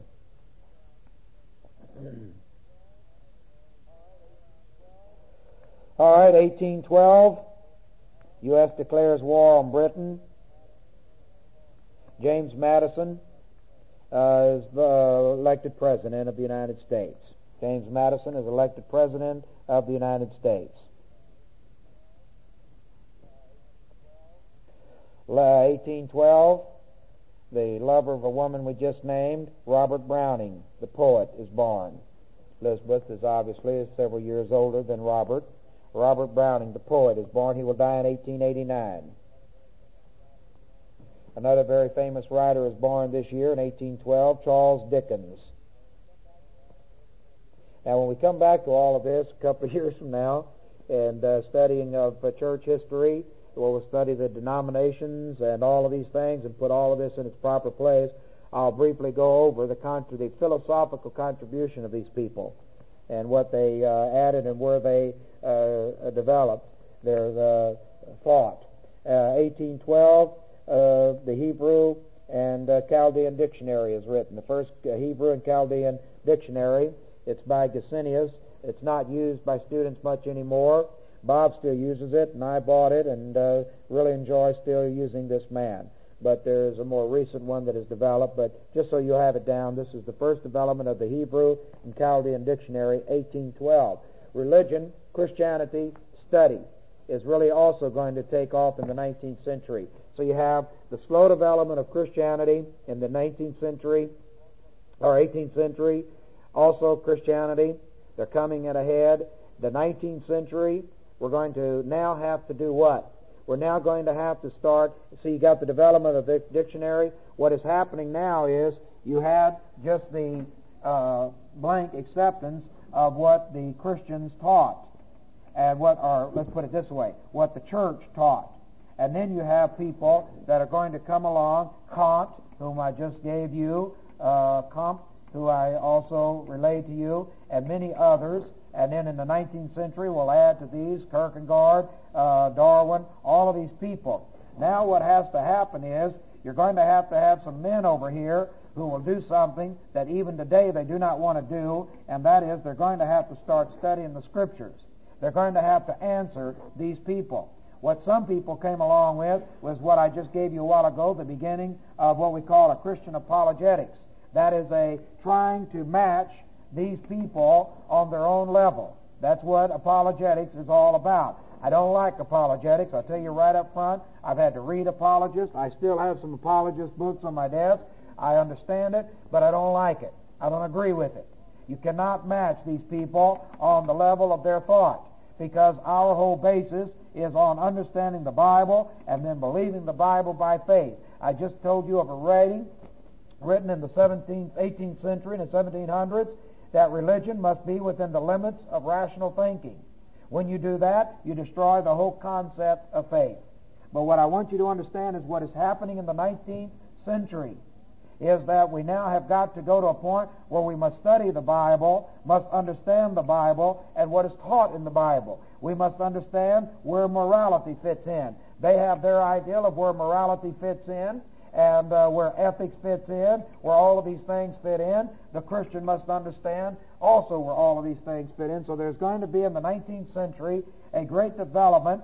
All right, eighteen twelve, U S declares war on Britain. James Madison uh, is uh, elected President of the United States. James Madison is elected President of the United States. eighteen twelve, the lover of a woman we just named, Robert Browning, the poet, is born. Elizabeth is obviously several years older than Robert. Robert Browning, the poet, is born. He will die in eighteen eighty-nine. Another very famous writer is born this year in eighteen twelve, Charles Dickens. Now, when we come back to all of this a couple of years from now and uh, studying of uh, church history, where we'll study the denominations and all of these things and put all of this in its proper place, I'll briefly go over the, contra- the philosophical contribution of these people and what they uh, added and where they uh, developed their uh, thought. Uh, eighteen twelve, uh, the Hebrew and uh, Chaldean dictionary is written. The first uh, Hebrew and Chaldean dictionary. It's by Gesenius. It's not used by students much anymore. Bob still uses it, and I bought it and uh, really enjoy still using this man. But there's a more recent one that has developed. But just so you have it down, this is the first development of the Hebrew and Chaldean dictionary, eighteen twelve. Religion, Christianity, study is really also going to take off in the nineteenth century. So you have the slow development of Christianity in the nineteenth century, or eighteenth century. Also Christianity, they're coming in ahead. The nineteenth century, we're going to now have to do what? We're now going to have to start, see, you got the development of the dictionary. What is happening now is you had just the uh, blank acceptance of what the Christians taught, and what, or let's put it this way, what the church taught. And then you have people that are going to come along, Kant, whom I just gave you, uh, Comte, who I also relayed to you, and many others. And then in the nineteenth century, we'll add to these Kierkegaard, uh, Darwin, all of these people. Now what has to happen is you're going to have to have some men over here who will do something that even today they do not want to do, and that is they're going to have to start studying the Scriptures. They're going to have to answer these people. What some people came along with was what I just gave you a while ago, the beginning of what we call a Christian apologetics. That is a trying to match these people on their own level. That's what apologetics is all about. I don't like apologetics. I'll tell you right up front, I've had to read apologists. I still have some apologist books on my desk. I understand it, but I don't like it. I don't agree with it. You cannot match these people on the level of their thought, because our whole basis is on understanding the Bible and then believing the Bible by faith. I just told you of a writing written in the seventeenth, eighteenth century, in the seventeen hundreds, that religion must be within the limits of rational thinking. When you do that, you destroy the whole concept of faith. But what I want you to understand is what is happening in the nineteenth century is that we now have got to go to a point where we must study the Bible, must understand the Bible, and what is taught in the Bible. We must understand where morality fits in. They have their ideal of where morality fits in, and uh, where ethics fits in, where all of these things fit in. The Christian must understand also where all of these things fit in. So there's going to be in the nineteenth century a great development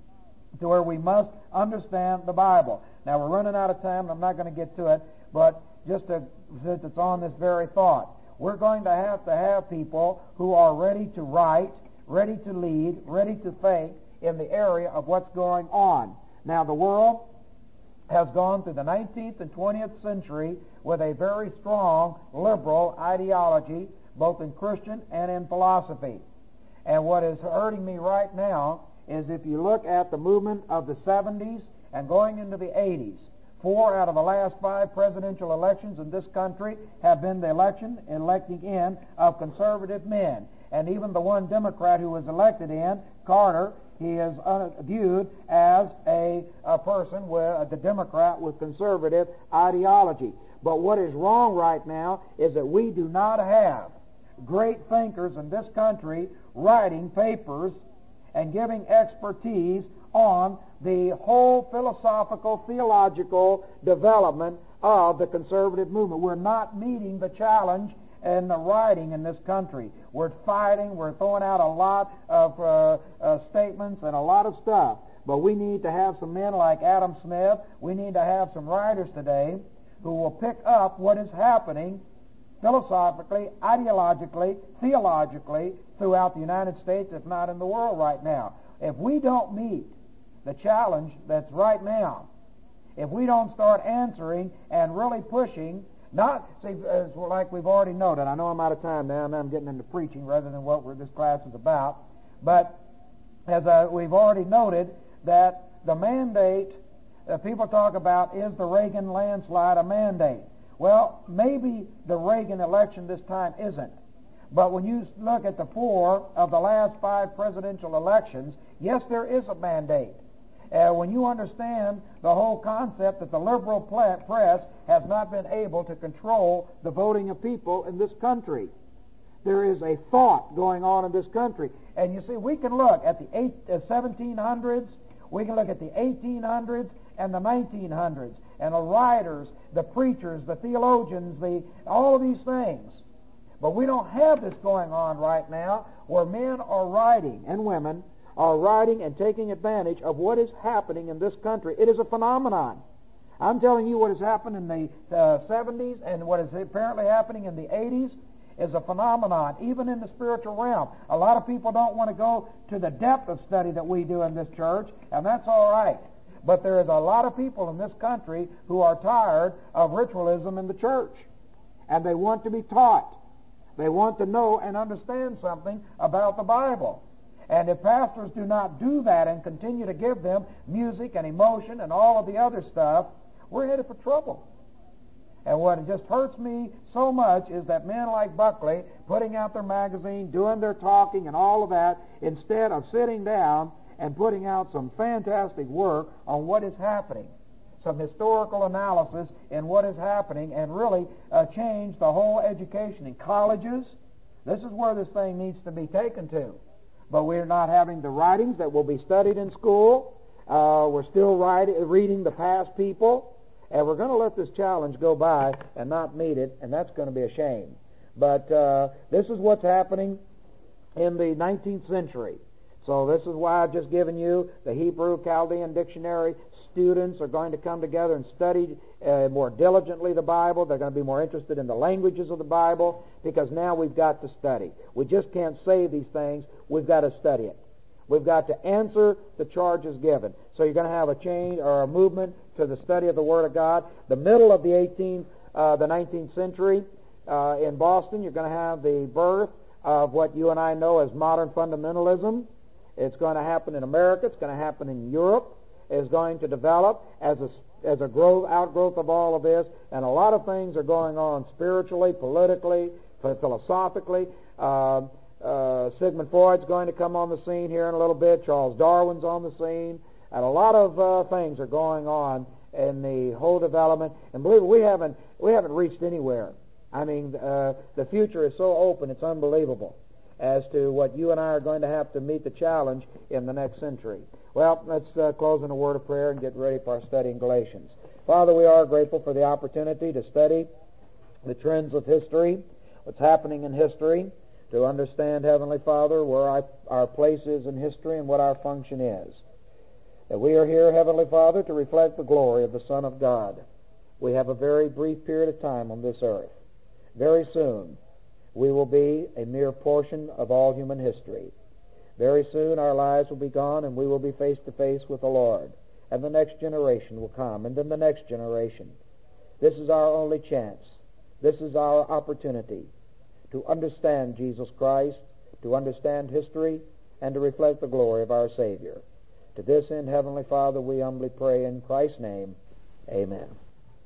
to where we must understand the Bible. Now, we're running out of time, and I'm not going to get to it, but just to, since it's on this very thought, we're going to have to have people who are ready to write, ready to lead, ready to think in the area of what's going on. Now, the world has gone through the nineteenth and twentieth century with a very strong liberal ideology, both in Christian and in philosophy. And what is hurting me right now is if you look at the movement of the seventies and going into the eighties, four out of the last five presidential elections in this country have been the election, electing in of conservative men. And even the one Democrat who was elected in, Carter, he is uh, viewed as a, a person, with uh, the Democrat with conservative ideology. But what is wrong right now is that we do not have great thinkers in this country writing papers and giving expertise on the whole philosophical, theological development of the conservative movement. We're not meeting the challenge in the writing in this country. We're fighting, we're throwing out a lot of uh, uh, statements and a lot of stuff. But we need to have some men like Adam Smith. We need to have some writers today who will pick up what is happening philosophically, ideologically, theologically throughout the United States, if not in the world right now. If we don't meet the challenge that's right now, if we don't start answering and really pushing, not, see, as like we've already noted, I know I'm out of time now, and I'm getting into preaching rather than what we're, this class is about, but as uh, we've already noted, that the mandate, uh, people talk about, is the Reagan landslide a mandate? Well, maybe the Reagan election this time isn't. But when you look at the four of the last five presidential elections, yes, there is a mandate. Uh, when you understand the whole concept that the liberal press has not been able to control the voting of people in this country. There is a thought going on in this country. And you see, we can look at the eight, uh, seventeen hundreds, we can look at the eighteen hundreds and the nineteen hundreds, and the writers, the preachers, the theologians, the all of these things. But we don't have this going on right now where men are writing, and women are writing and taking advantage of what is happening in this country. It is a phenomenon. I'm telling you, what has happened in the uh, seventies and what is apparently happening in the eighties is a phenomenon, even in the spiritual realm. A lot of people don't want to go to the depth of study that we do in this church, and that's all right. But there is a lot of people in this country who are tired of ritualism in the church, and they want to be taught. They want to know and understand something about the Bible. And if pastors do not do that and continue to give them music and emotion and all of the other stuff, we're headed for trouble. And what just hurts me so much is that men like Buckley, putting out their magazine, doing their talking and all of that, instead of sitting down and putting out some fantastic work on what is happening, some historical analysis in what is happening, and really uh, change the whole education in colleges. This is where this thing needs to be taken to. But we're not having the writings that will be studied in school. Uh, we're still writing, reading the past people. And we're going to let this challenge go by and not meet it, and that's going to be a shame. But uh, this is what's happening in the nineteenth century. So this is why I've just given you the Hebrew Chaldean dictionary. Students are going to come together and study uh, more diligently the Bible. They're going to be more interested in the languages of the Bible, because now we've got to study. We just can't say these things. We've got to study it. We've got to answer the charges given. So you're going to have a change or a movement to the study of the Word of God. The middle of the eighteenth, uh, the nineteenth century, uh, in Boston, you're going to have the birth of what you and I know as modern fundamentalism. It's going to happen in America. It's going to happen in Europe. It's going to develop as a as a growth, outgrowth of all of this, and a lot of things are going on spiritually, politically, philosophically. Uh, uh, Sigmund Freud's going to come on the scene here in a little bit. Charles Darwin's on the scene, and a lot of uh, things are going on in the whole development. And believe it, we haven't we haven't reached anywhere. I mean, uh, the future is so open; it's unbelievable as to what you and I are going to have to meet the challenge in the next century. Well, let's uh, close in a word of prayer and get ready for our study in Galatians. Father, we are grateful for the opportunity to study the trends of history, what's happening in history, to understand, Heavenly Father, where our, our place is in history and what our function is. That we are here, Heavenly Father, to reflect the glory of the Son of God. We have a very brief period of time on this earth. Very soon, we will be a mere portion of all human history. Very soon our lives will be gone and we will be face to face with the Lord. And the next generation will come, and then the next generation. This is our only chance. This is our opportunity to understand Jesus Christ, to understand history, and to reflect the glory of our Savior. To this end, Heavenly Father, we humbly pray in Christ's name. Amen.